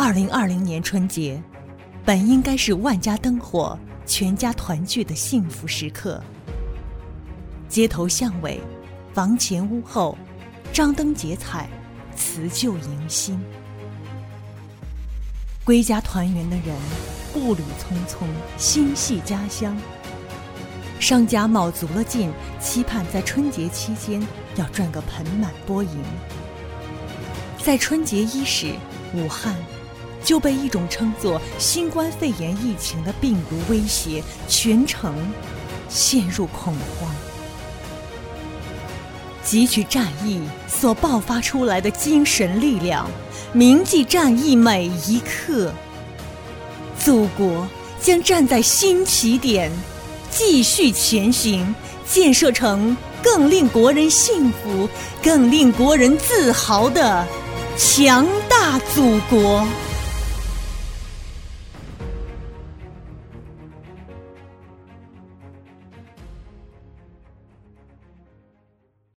2020年春节本应该是万家灯火、全家团聚的幸福时刻。街头巷尾、房前屋后，张灯结彩，辞旧迎新。归家团圆的人步履匆匆，心系家乡。商家卯足了劲，期盼在春节期间要赚个盆满钵盈。在春节伊始，武汉就被一种称作新冠肺炎疫情的病毒威胁，全城陷入恐慌。汲取战役所爆发出来的精神力量，铭记战役每一刻，祖国将站在新起点，继续前行，建设成更令国人幸福、更令国人自豪的强大祖国。